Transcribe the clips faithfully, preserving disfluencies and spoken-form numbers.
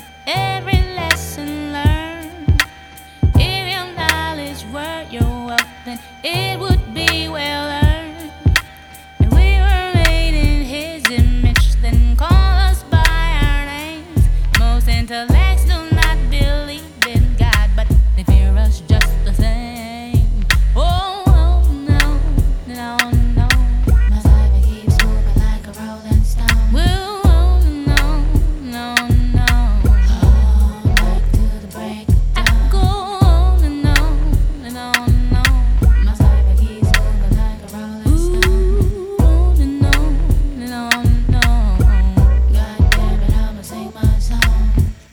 every lesson learned. If your knowledge were your wealth, then it would be well earned. And we were made in His image, then call us by our names. Most intellects do not believe in God, but they fear us just the same. Oh, oh no, no, no. My life keeps moving like a rolling stone. Well, oh, no, no, no. All night till the break of I dawn. go on and on and on and on. My life keeps moving like a rolling stone. Ooh, on and on and on and on. God damn it, I'ma sing my song.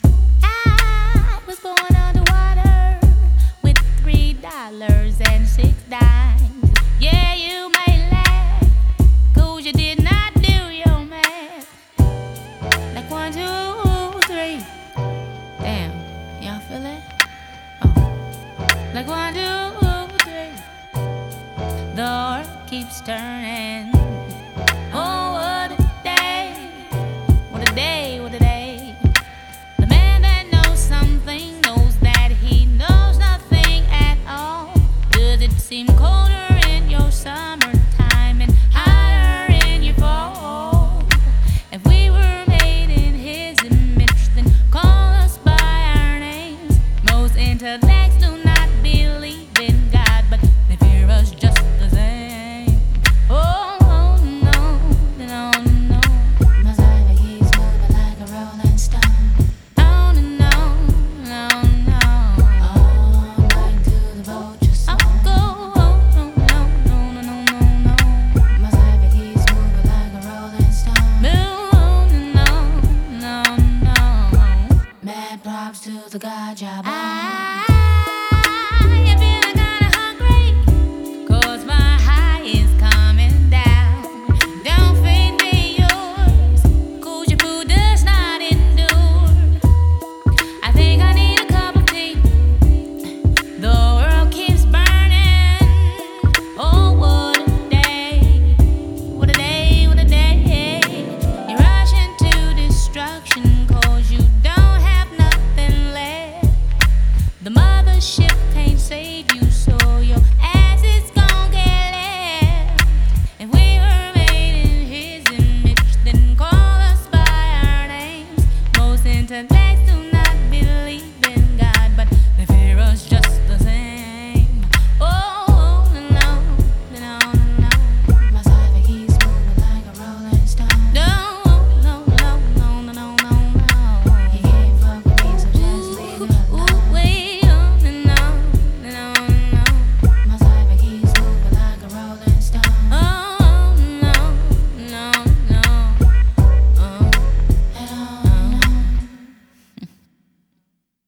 I was born underwater with three dollars and six dimes. Yeah, you may laugh, 'cause you did not do your math. Like one, two, three. Damn, y'all feel that? Oh. Like one, two, three. The earth keeps turning. Oh, what a day. What a day, what a day. The man that knows something knows that he knows nothing at all. Does it seem colder in your summertime and hotter in your fall? If we were made in His image, then call us by our names. Most intellects do not believe in God, but they fear us just the same. Oh, oh no, no, no. My life keeps moving like a rolling stone. On and on, on, on. All night till the vultures I'll song. go on, on, on, on, on, on, on. My life keeps moving like a rolling stone. Move on and on, on, on. Mad props to the God job. I